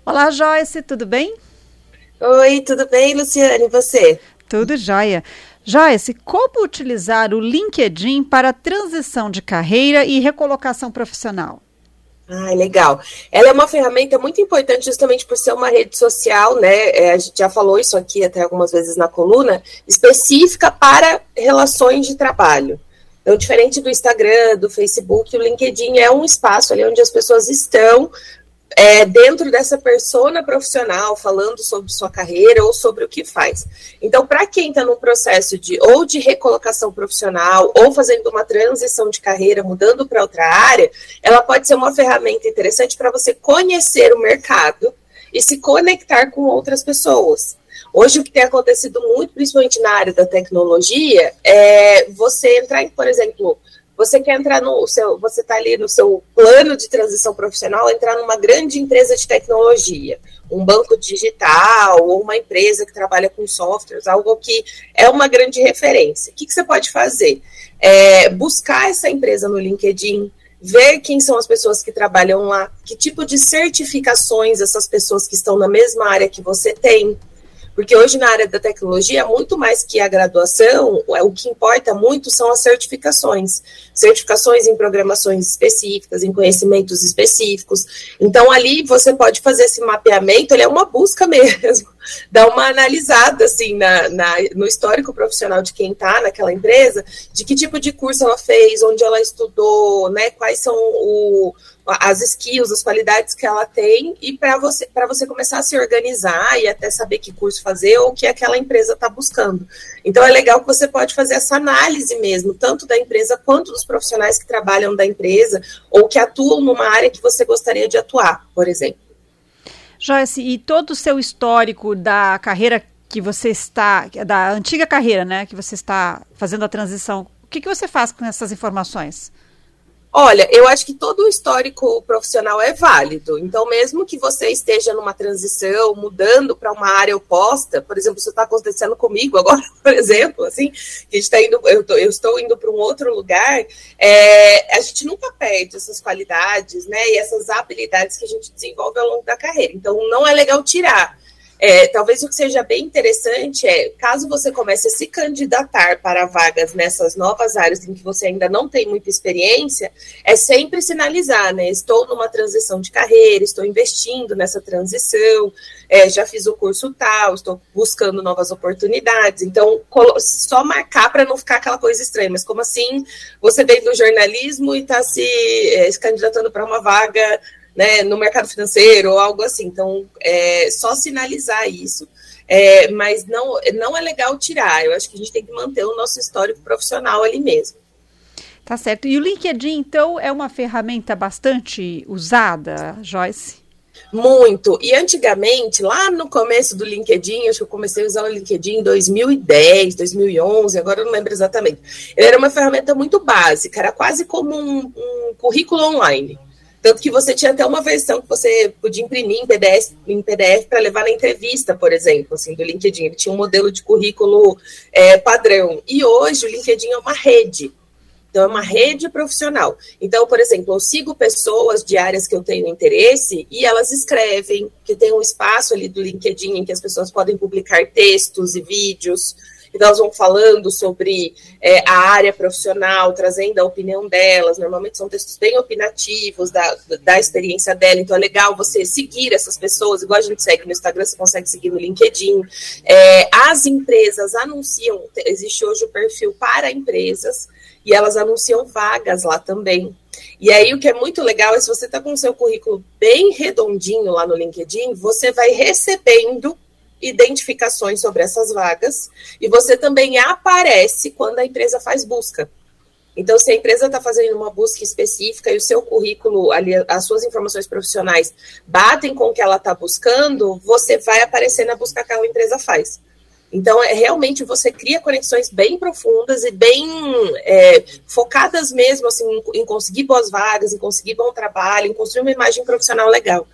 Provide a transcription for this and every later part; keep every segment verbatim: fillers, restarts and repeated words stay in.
Olá, Joyce, tudo bem? Oi, tudo bem, Luciane, e você? Tudo jóia. Joyce, como utilizar o LinkedIn para transição de carreira e recolocação profissional? Ah, legal. Ela é uma ferramenta muito importante justamente por ser uma rede social, né? É, a gente já falou isso aqui até algumas vezes na coluna, específica para relações de trabalho. Então, diferente do Instagram, do Facebook, o LinkedIn é um espaço ali onde as pessoas estão É, dentro dessa persona profissional, falando sobre sua carreira ou sobre o que faz. Então, para quem está num processo de ou de recolocação profissional ou fazendo uma transição de carreira, mudando para outra área, ela pode ser uma ferramenta interessante para você conhecer o mercado e se conectar com outras pessoas. Hoje, o que tem acontecido muito, principalmente na área da tecnologia, é você entrar em, por exemplo, você quer entrar no seu, você está ali no seu plano de transição profissional, entrar numa grande empresa de tecnologia, um banco digital ou uma empresa que trabalha com softwares, algo que é uma grande referência. O que, que você pode fazer? É buscar essa empresa no LinkedIn, ver quem são as pessoas que trabalham lá, que tipo de certificações essas pessoas que estão na mesma área que você tem. Porque hoje na área da tecnologia, muito mais que a graduação, o que importa muito são as certificações. Certificações em programações específicas, em conhecimentos específicos. Então, ali você pode fazer esse mapeamento, ele é uma busca mesmo. Dá uma analisada, assim, na, na, no histórico profissional de quem está naquela empresa, de que tipo de curso ela fez, onde ela estudou, né, quais são o... as skills, as qualidades que ela tem, e para você, para você começar a se organizar e até saber que curso fazer ou o que aquela empresa está buscando. Então é legal que você pode fazer essa análise mesmo, tanto da empresa quanto dos profissionais que trabalham da empresa ou que atuam numa área que você gostaria de atuar, por exemplo. Joyce, e todo o seu histórico da carreira que você está, da antiga carreira, né, que você está fazendo a transição, o que, que você faz com essas informações? Olha, eu acho que todo o histórico profissional é válido. Então, mesmo que você esteja numa transição, mudando para uma área oposta, por exemplo, isso está acontecendo comigo agora, por exemplo, assim, que a gente tá indo, eu, tô, eu estou indo para um outro lugar, é, a gente nunca perde essas qualidades, né, e essas habilidades que a gente desenvolve ao longo da carreira. Então, não é legal tirar. É, talvez o que seja bem interessante é, caso você comece a se candidatar para vagas nessas novas áreas em que você ainda não tem muita experiência, é sempre sinalizar, né? Estou numa transição de carreira, estou investindo nessa transição, é, já fiz o curso tal, estou buscando novas oportunidades. Então, só marcar para não ficar aquela coisa estranha. Mas como assim você vem do jornalismo e está se, é, se candidatando para uma vaga, né, no mercado financeiro ou algo assim. Então, é só sinalizar isso, é, mas não, não é legal tirar. Eu acho que a gente tem que manter o nosso histórico profissional ali mesmo. Tá certo. E o LinkedIn, então, é uma ferramenta bastante usada, Joyce? Muito. E antigamente, lá no começo do LinkedIn, acho que eu comecei a usar o LinkedIn em dois mil e dez, dois mil e onze, agora eu não lembro exatamente. Ele era uma ferramenta muito básica, era quase como um, um currículo online. Tanto que você tinha até uma versão que você podia imprimir em P D F, em P D F para levar na entrevista, por exemplo, assim, do LinkedIn. Ele tinha um modelo de currículo é, padrão. E hoje o LinkedIn é uma rede. Então, é uma rede profissional. Então, por exemplo, eu sigo pessoas de áreas que eu tenho interesse e elas escrevem, que tem um espaço ali do LinkedIn em que as pessoas podem publicar textos e vídeos. Então, elas vão falando sobre é, a área profissional, trazendo a opinião delas. Normalmente são textos bem opinativos da, da experiência dela. Então, é legal você seguir essas pessoas. Igual a gente segue no Instagram, você consegue seguir no LinkedIn. É, as empresas anunciam, existe hoje o perfil para empresas, e elas anunciam vagas lá também. E aí, o que é muito legal é se você está com o seu currículo bem redondinho lá no LinkedIn, você vai recebendo identificações sobre essas vagas e você também aparece quando a empresa faz busca. Então, se a empresa está fazendo uma busca específica e o seu currículo, ali, as suas informações profissionais batem com o que ela está buscando, você vai aparecer na busca que aquela empresa faz. Então, é, realmente, você cria conexões bem profundas e bem é, focadas mesmo assim, em, em conseguir boas vagas, em conseguir bom trabalho, em construir uma imagem profissional legal.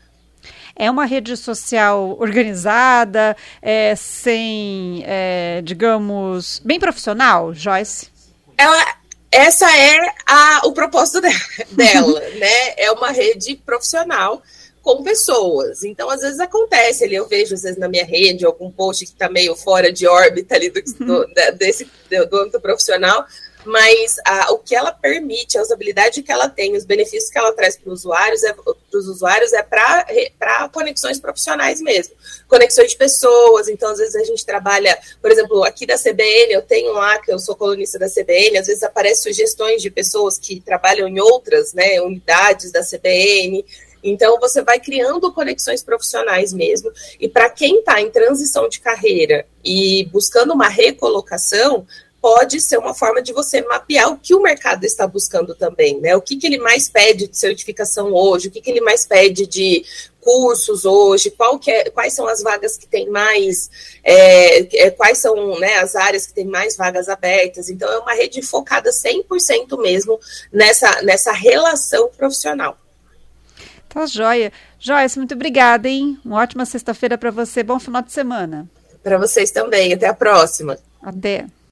É uma rede social organizada, é, sem, é, digamos, bem profissional, Joyce? Ela, essa é a, o propósito dela, dela né? É uma rede profissional, com pessoas. Então, às vezes acontece ali, eu vejo às vezes na minha rede algum post que está meio fora de órbita ali do, do, desse, do âmbito profissional, mas a, o que ela permite, a usabilidade que ela tem, os benefícios que ela traz para os usuários é, pros usuários é para conexões profissionais mesmo, conexões de pessoas. Então, às vezes a gente trabalha, por exemplo, aqui da C B N, eu tenho lá, que eu sou colunista da C B N, às vezes aparecem sugestões de pessoas que trabalham em outras, né, unidades da C B N. Então, você vai criando conexões profissionais mesmo. E para quem está em transição de carreira e buscando uma recolocação, pode ser uma forma de você mapear o que o mercado está buscando também, né? O que, que ele mais pede de certificação hoje, o que, que ele mais pede de cursos hoje, qual que é, quais são as vagas que tem mais, é, é, quais são, né, as áreas que tem mais vagas abertas. Então, é uma rede focada cem por cento mesmo nessa, nessa relação profissional. Tá joia. Joyce, muito obrigada, hein? Uma ótima sexta-feira para você. Bom final de semana. Para vocês também. Até a próxima. Até.